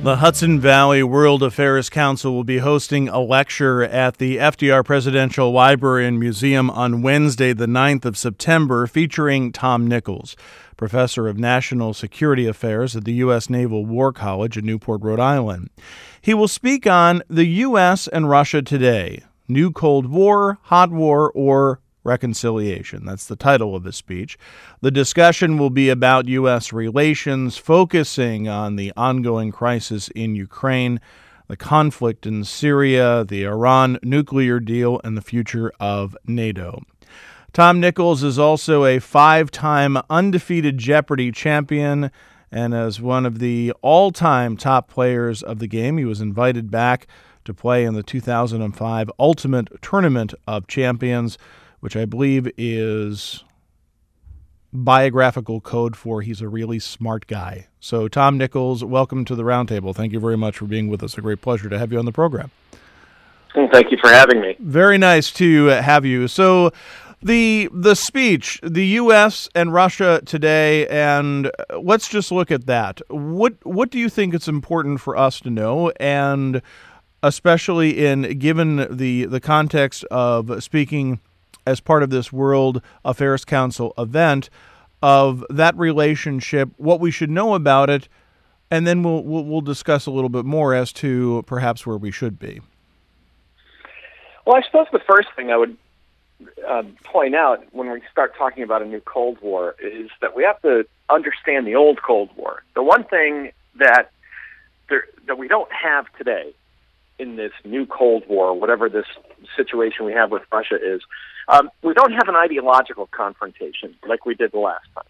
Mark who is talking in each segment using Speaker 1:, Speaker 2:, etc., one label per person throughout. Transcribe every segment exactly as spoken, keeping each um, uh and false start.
Speaker 1: The Hudson Valley World Affairs Council will be hosting a lecture at the F D R Presidential Library and Museum on Wednesday, the ninth of September, featuring Tom Nichols, professor of national security affairs at the U S Naval War College in Newport, Rhode Island. He will speak on the U S and Russia today, New Cold War, Hot War, or Reconciliation. That's the title of his speech. The discussion will be about U S relations, focusing on the ongoing crisis in Ukraine, the conflict in Syria, the Iran nuclear deal, and the future of NATO. Tom Nichols is also a five-time undefeated Jeopardy champion, and as one of the all-time top players of the game, he was invited back to play in the two thousand five Ultimate Tournament of Champions, which I believe is biographical code for he's a really smart guy. So, Tom Nichols, welcome to the Roundtable. Thank you very much for being with us. A great pleasure to have you on the program.
Speaker 2: Thank you for having me.
Speaker 1: Very nice to have you. So, the the speech, the U S and Russia today, and let's just look at that. What what do you think it's important for us to know, and especially in given the the context of speaking as part of this World Affairs Council event, of that relationship, what we should know about it, and then we'll we'll, we'll discuss a little bit more as to perhaps where we should be.
Speaker 2: Well, I suppose the first thing I would uh, point out when we start talking about a new Cold War is that we have to understand the old Cold War. The one thing that there, that we don't have today in this new Cold War, whatever this situation we have with Russia is, um, we don't have an ideological confrontation like we did the last time.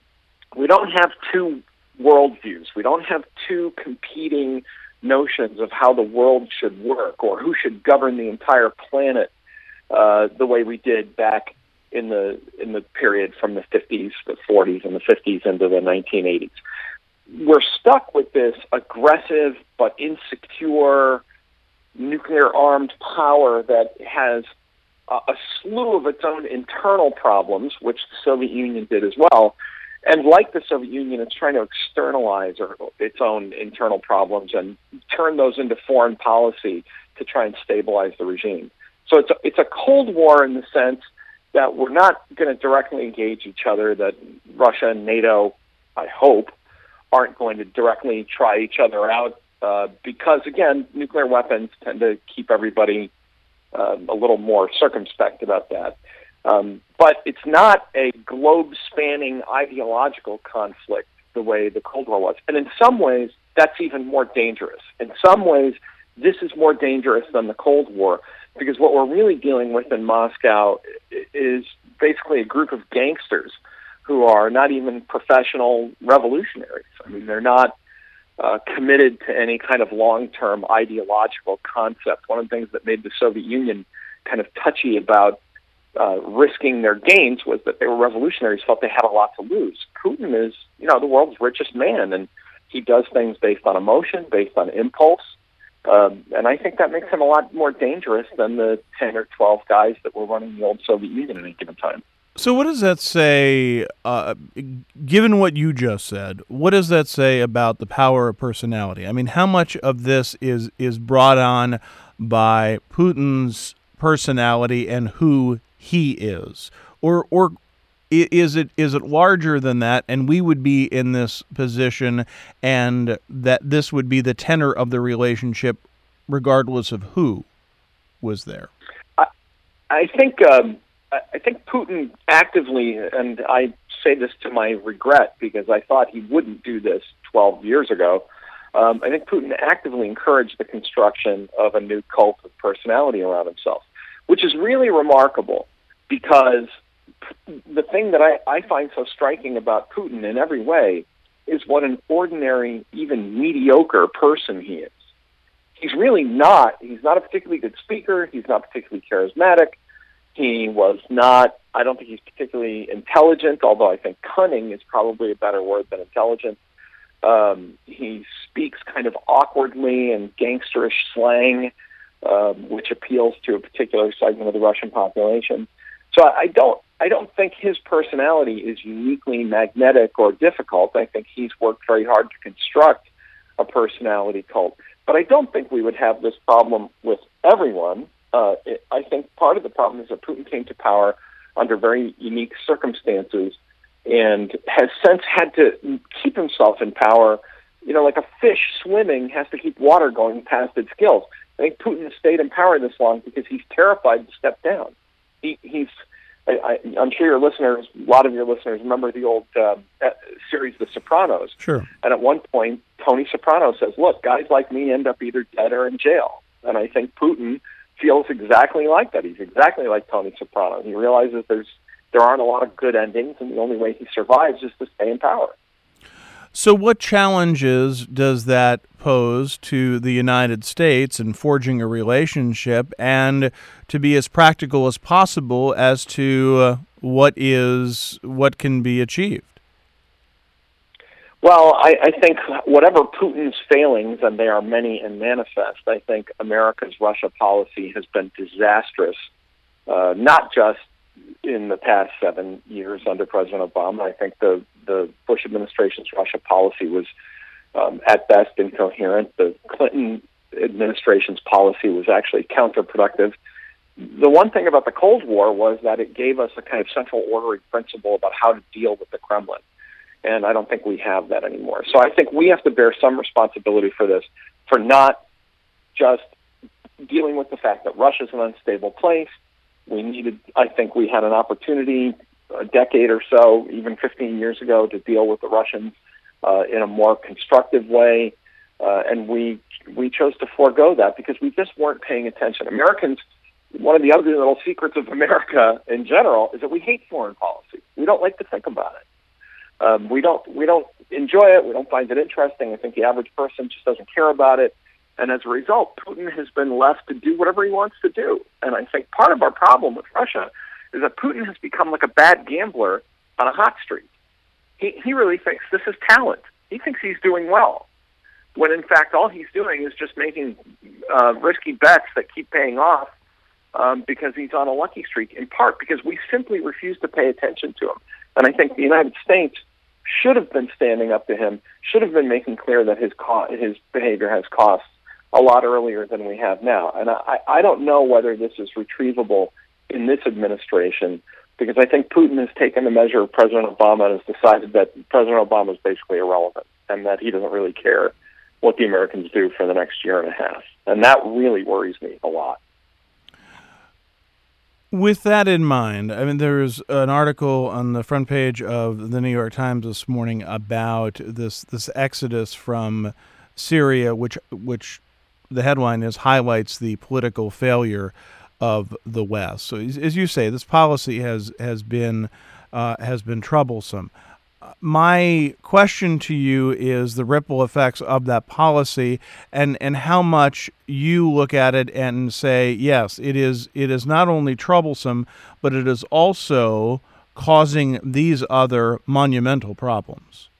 Speaker 2: We don't have two worldviews. We don't have two competing notions of how the world should work or who should govern the entire planet uh, the way we did back in the in the period from the fifties, the forties, and the fifties into the nineteen eighties. We're stuck with this aggressive but insecure nuclear-armed power that has uh, a slew of its own internal problems, which the Soviet Union did as well. And like the Soviet Union, it's trying to externalize or, its own internal problems and turn those into foreign policy to try and stabilize the regime. So it's a, it's a Cold War in the sense that we're not going to directly engage each other, that Russia and NATO, I hope, aren't going to directly try each other out, Uh, because, again, nuclear weapons tend to keep everybody uh, a little more circumspect about that. Um, but it's not a globe-spanning ideological conflict the way the Cold War was. And in some ways, that's even more dangerous. In some ways, this is more dangerous than the Cold War, because what we're really dealing with in Moscow is basically a group of gangsters who are not even professional revolutionaries. I mean, they're not Uh, committed to any kind of long-term ideological concept. One of the things that made the Soviet Union kind of touchy about uh, risking their gains was that they were revolutionaries, felt they had a lot to lose. Putin is, you know, the world's richest man, and he does things based on emotion, based on impulse, um, and I think that makes him a lot more dangerous than the ten or twelve guys that were running the old Soviet Union at any given time.
Speaker 1: So what does that say, uh, given what you just said, what does that say about the power of personality? I mean, how much of this is, is brought on by Putin's personality and who he is? Or or is it is it larger than that, and we would be in this position, and that this would be the tenor of the relationship regardless of who was there?
Speaker 2: I, I think... Um I think Putin actively, and I say this to my regret because I thought he wouldn't do this twelve years ago, um, I think Putin actively encouraged the construction of a new cult of personality around himself, which is really remarkable because the thing that I, I find so striking about Putin in every way is what an ordinary, even mediocre person he is. He's really not, he's not a particularly good speaker, he's not particularly charismatic. He was not, I don't think he's particularly intelligent, although I think cunning is probably a better word than intelligent. Um, he speaks kind of awkwardly and gangsterish slang, um, which appeals to a particular segment of the Russian population. So I don't, I don't think his personality is uniquely magnetic or difficult. I think he's worked very hard to construct a personality cult. But I don't think we would have this problem with everyone. Uh, it, I think part of the problem is that Putin came to power under very unique circumstances and has since had to keep himself in power. You know, like a fish swimming has to keep water going past its gills. I think Putin has stayed in power this long because he's terrified to step down. He, he's, I, I, I'm sure your listeners, a lot of your listeners, remember the old uh, series, The Sopranos.
Speaker 1: Sure.
Speaker 2: And at one point, Tony Soprano says, look, guys like me end up either dead or in jail. And I think Putin feels exactly like that. He's exactly like Tony Soprano. He realizes there's there aren't a lot of good endings, and the only way he survives is to stay in power.
Speaker 1: So what challenges does that pose to the United States in forging a relationship and to be as practical as possible as to uh, what is what can be achieved?
Speaker 2: Well, I, I think whatever Putin's failings, and they are many and manifest, I think America's Russia policy has been disastrous, uh, not just in the past seven years under President Obama. I think the, the Bush administration's Russia policy was um, at best incoherent. The Clinton administration's policy was actually counterproductive. The one thing about the Cold War was that it gave us a kind of central ordering principle about how to deal with the Kremlin. And I don't think we have that anymore. So I think we have to bear some responsibility for this, for not just dealing with the fact that Russia's an unstable place. We needed, I think we had an opportunity a decade or so, even fifteen years ago, to deal with the Russians uh, in a more constructive way. Uh, and we we chose to forego that because we just weren't paying attention. Americans, one of the ugly little secrets of America in general is that we hate foreign policy. We don't like to think about it. Um, we don't we don't enjoy it. We don't find it interesting. I think the average person just doesn't care about it. And as a result, Putin has been left to do whatever he wants to do. And I think part of our problem with Russia is that Putin has become like a bad gambler on a hot streak. He, he really thinks this is talent. He thinks he's doing well, when in fact all he's doing is just making uh, risky bets that keep paying off um, because he's on a lucky streak, in part because we simply refuse to pay attention to him. And I think the United States should have been standing up to him, should have been making clear that his co- his behavior has costs a lot earlier than we have now. And I, I don't know whether this is retrievable in this administration, because I think Putin has taken the measure of President Obama and has decided that President Obama is basically irrelevant and that he doesn't really care what the Americans do for the next year and a half. And that really worries me a lot.
Speaker 1: With that in mind, I mean, there's an article on the front page of the New York Times this morning about this this exodus from Syria, which which the headline is highlights the political failure of the West. So, as you say, this policy has has been uh, has been troublesome. My question to you is the ripple effects of that policy, and, and how much you look at it and say, yes, it is it is not only troublesome, but it is also causing these other monumental problems.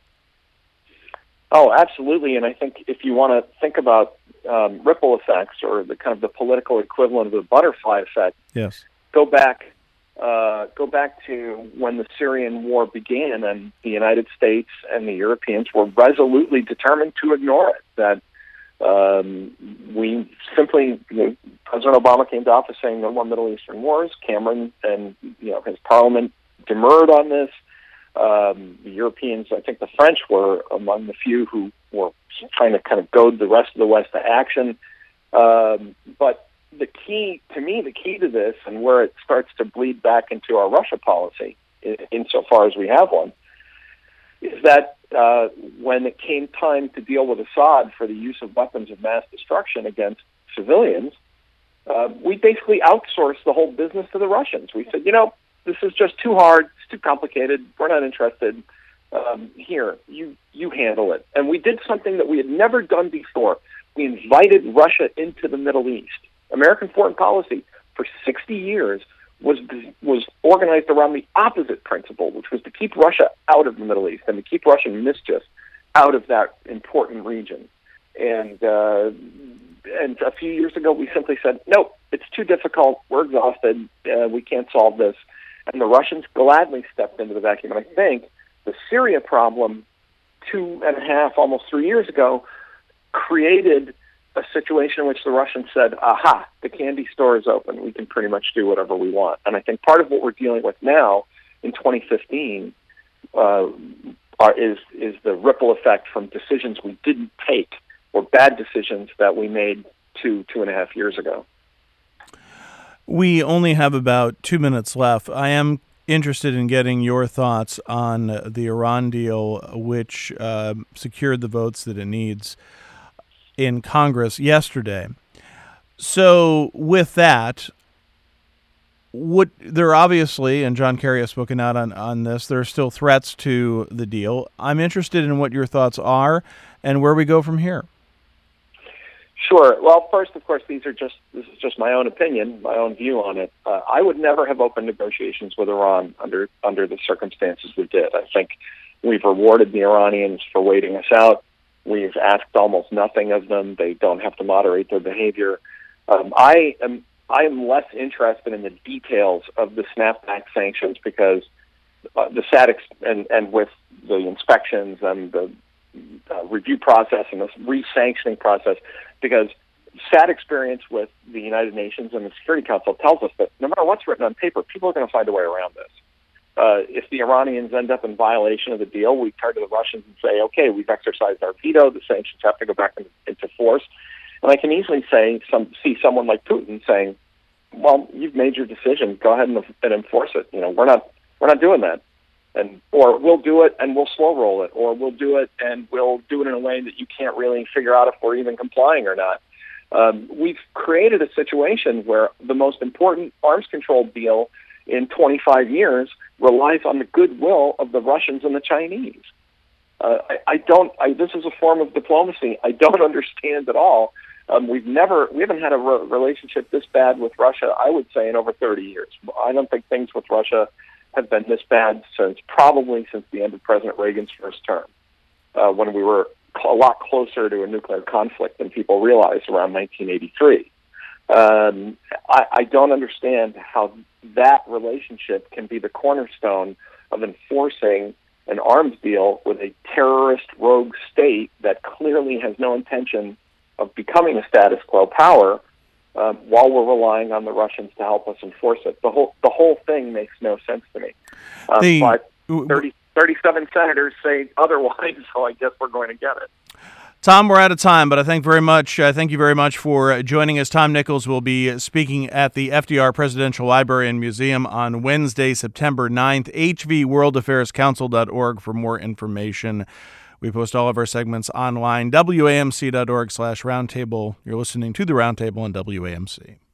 Speaker 2: Oh, absolutely. And I think if you want to think about um, ripple effects, or the kind of the political equivalent of the butterfly effect,
Speaker 1: yes,
Speaker 2: go back. Uh, go back to when the Syrian war began, and the United States and the Europeans were resolutely determined to ignore it. That um, we simply, you know, President Obama came to office saying no more Middle Eastern wars. Cameron and you know his parliament demurred on this. Um, the Europeans, I think the French were among the few who were trying to kind of goad the rest of the West to action. Um, but the key, to me, the key to this, and where it starts to bleed back into our Russia policy, in, insofar as we have one, is that uh, when it came time to deal with Assad for the use of weapons of mass destruction against civilians, uh, we basically outsourced the whole business to the Russians. We said, you know, this is just too hard, it's too complicated, we're not interested. Um, here, you you handle it. And we did something that we had never done before. We invited Russia into the Middle East. American foreign policy for sixty years was was organized around the opposite principle, which was to keep Russia out of the Middle East and to keep Russian mischief out of that important region. And uh, and a few years ago, we simply said, nope, it's too difficult, we're exhausted, uh, we can't solve this. And the Russians gladly stepped into the vacuum. And I think the Syria problem two and a half, almost three years ago, created a situation in which the Russians said, aha, the candy store is open. We can pretty much do whatever we want. And I think part of what we're dealing with now in twenty fifteen uh, are, is, is the ripple effect from decisions we didn't take or bad decisions that we made two, two and a half years ago.
Speaker 1: We only have about two minutes left. I am interested in getting your thoughts on the Iran deal, which uh, secured the votes that it needs in Congress yesterday. So with that, would there obviously, and John Kerry has spoken out on, on this, there are still threats to the deal. I'm interested in what your thoughts are and where we go from here.
Speaker 2: Sure. Well, first, of course, these are just this is just my own opinion, my own view on it. Uh, I would never have opened negotiations with Iran under under the circumstances we did. I think we've rewarded the Iranians for waiting us out. We've asked almost nothing of them. They don't have to moderate their behavior. Um, I am I am less interested in the details of the snapback sanctions because uh, the S A D C and and with the inspections and the uh, review process and the re-sanctioning process, because S A D experience with the United Nations and the Security Council tells us that no matter what's written on paper, people are going to find a way around this. Uh, if the Iranians end up in violation of the deal, we turn to the Russians and say, okay, we've exercised our veto, the sanctions have to go back into, into force. And I can easily say, some, see someone like Putin saying, well, you've made your decision, go ahead and, and enforce it. You know, we're not, we're not doing that. And, or we'll do it and we'll slow roll it, or we'll do it and we'll do it in a way that you can't really figure out if we're even complying or not. Um, we've created a situation where the most important arms control deal in twenty-five years relies on the goodwill of the Russians and the Chinese. Uh, I, I don't. I, this is a form of diplomacy I don't understand at all. Um, we've never, we haven't had a re- relationship this bad with Russia, I would say, in over thirty years. I don't think things with Russia have been this bad since probably since the end of President Reagan's first term, uh, when we were a lot closer to a nuclear conflict than people realized around nineteen eighty-three. Um, I, I don't understand how that relationship can be the cornerstone of enforcing an arms deal with a terrorist rogue state that clearly has no intention of becoming a status quo power, um, while we're relying on the Russians to help us enforce it. The whole the whole thing makes no sense to me. Um,
Speaker 1: the,
Speaker 2: but thirty, thirty-seven senators say otherwise, so I guess we're going to get it.
Speaker 1: Tom, we're out of time, but I thank very much. Uh, thank you very much for joining us. Tom Nichols will be speaking at the F D R Presidential Library and Museum on Wednesday, September ninth. h v world affairs council dot org for more information. We post all of our segments online, W A M C dot org slash roundtable. You're listening to The Roundtable on W A M C.